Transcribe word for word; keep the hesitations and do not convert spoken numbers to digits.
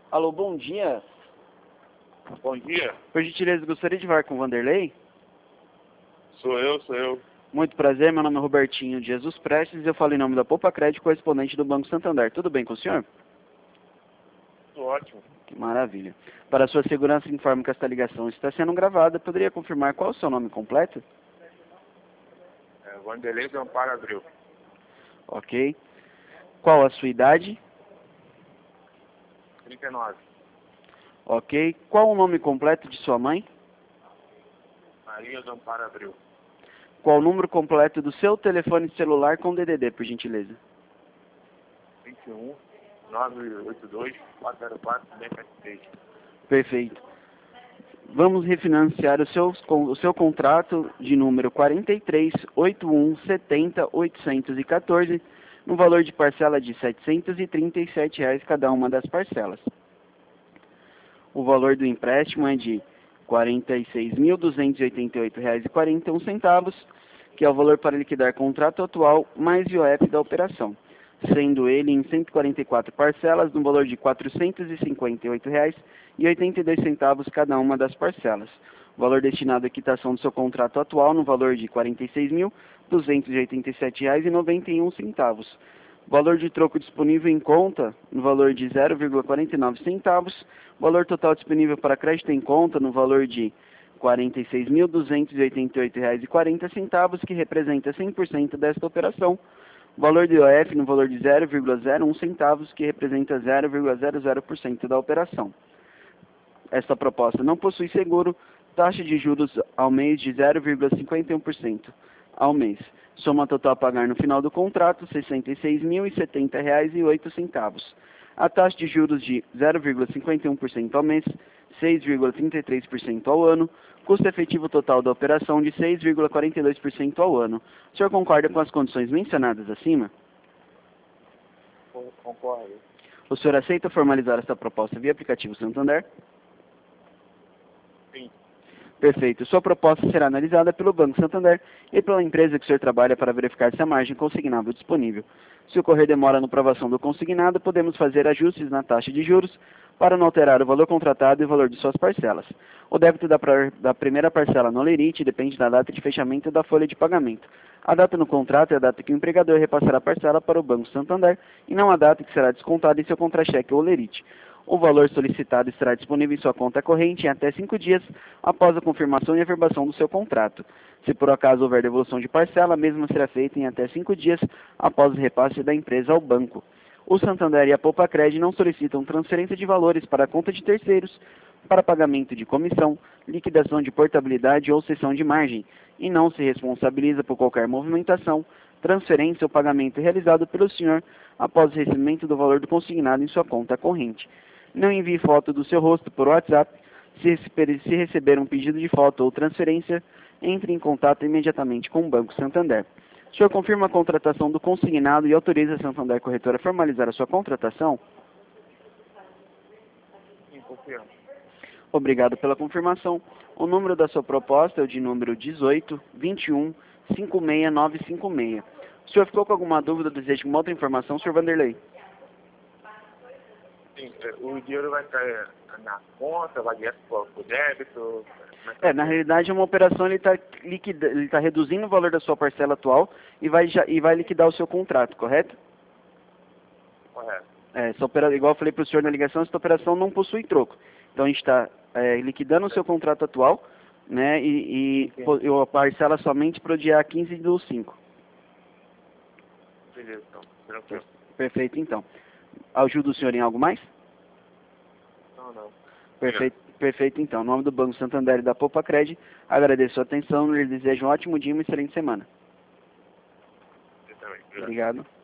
Alô, bom dia. Bom dia, Por gentileza, gostaria de falar com o Vanderlei? sou eu, sou eu. Muito prazer, meu nome é Robertinho de Jesus Prestes e eu falo em nome da Poupa Crédito, correspondente do Banco Santander. Tudo bem com o senhor? Tudo ótimo. Que maravilha. Para a sua segurança, informo que esta ligação está sendo gravada. Poderia confirmar qual é o seu nome completo? É, Vanderlei Amparo Abreu, Ok. Qual a sua idade? trinta e nove. Ok. Qual o nome completo de sua mãe? Maria Amparo Abreu. Qual o número completo do seu telefone celular com D D D, por gentileza? vinte e um, nove oito dois, quatro zero quatro, seis sete seis. Perfeito. Vamos refinanciar o seu, o seu contrato de número quatro três oito um sete zero oito um quatro no valor de parcela de setecentos e trinta e sete reais cada uma das parcelas. O valor do empréstimo é de quarenta e seis mil duzentos e oitenta e oito reais e quarenta e um centavos, que é o valor para liquidar contrato atual mais I O F da operação, sendo ele em cento e quarenta e quatro parcelas no valor de quatrocentos e cinquenta e oito reais e oitenta e dois centavos cada uma das parcelas. O valor destinado à quitação do seu contrato atual no valor de quarenta e seis mil duzentos e oitenta e sete reais e noventa e um centavos. Valor de troco disponível em conta no valor de zero vírgula quarenta e nove centavos. Valor total disponível para crédito em conta no valor de quarenta e seis mil duzentos e oitenta e oito reais e quarenta centavos, que representa cem por cento desta operação. Valor de I O F no valor de zero vírgula zero um centavos, que representa zero vírgula zero zero por cento da operação. Esta proposta não possui seguro, taxa de juros ao mês de zero vírgula cinquenta e um por cento ao mês. Soma total a pagar no final do contrato, sessenta e seis mil e setenta reais e oito centavos. A taxa de juros de zero vírgula cinquenta e um por cento ao mês, seis vírgula trinta e três por cento ao ano, custo efetivo total da operação de seis vírgula quarenta e dois por cento ao ano. O senhor concorda com as condições mencionadas acima? Concordo. O senhor aceita formalizar esta proposta via aplicativo Santander? Sim. Perfeito. Sua proposta será analisada pelo Banco Santander e pela empresa que o senhor trabalha para verificar se a margem consignável é disponível. Se ocorrer demora na aprovação do consignado, podemos fazer ajustes na taxa de juros para não alterar o valor contratado e o valor de suas parcelas. O débito da, da primeira parcela no Lerite depende da data de fechamento da folha de pagamento. A data no contrato é a data que o empregador repassará a parcela para o Banco Santander e não a data que será descontada em seu contra-cheque ou Lerite. O valor solicitado estará disponível em sua conta corrente em até cinco dias após a confirmação e averbação do seu contrato. Se por acaso houver devolução de parcela, a mesma será feita em até cinco dias após o repasse da empresa ao banco. O Santander e a Poupa Crédito não solicitam transferência de valores para a conta de terceiros, para pagamento de comissão, liquidação de portabilidade ou cessão de margem, e não se responsabiliza por qualquer movimentação, transferência ou pagamento realizado pelo senhor após o recebimento do valor do consignado em sua conta corrente. Não envie foto do seu rosto por WhatsApp. Se, se receber um pedido de foto ou transferência, entre em contato imediatamente com o Banco Santander. O senhor confirma a contratação do consignado e autoriza a Santander Corretora a formalizar a sua contratação? Sim, confirmo. Obrigado pela confirmação. O número da sua proposta é o de número dezoito, vinte e um, cinquenta e seis novecentos e cinquenta e seis. O senhor ficou com alguma dúvida, deseja alguma outra informação, senhor Vanderlei? Sim, o dinheiro vai cair na conta, vai direto para o débito. É, na realidade, uma operação ele está ele tá reduzindo o valor da sua parcela atual e vai, já, e vai liquidar o seu contrato, correto? Correto. É, essa opera, igual eu falei para o senhor na ligação, essa operação não possui troco. Então a gente está é, liquidando o seu contrato atual, né, e, e a parcela somente para o dia quinze do cinco. Beleza, então. Tranquilo. Perfeito, então. Ajuda o senhor em algo mais? Não, não. Perfeito, perfeito, então. Em nome do Banco Santander e da Poupa Crédito, agradeço a atenção e lhe desejo um ótimo dia e uma excelente semana. Você também. Obrigado.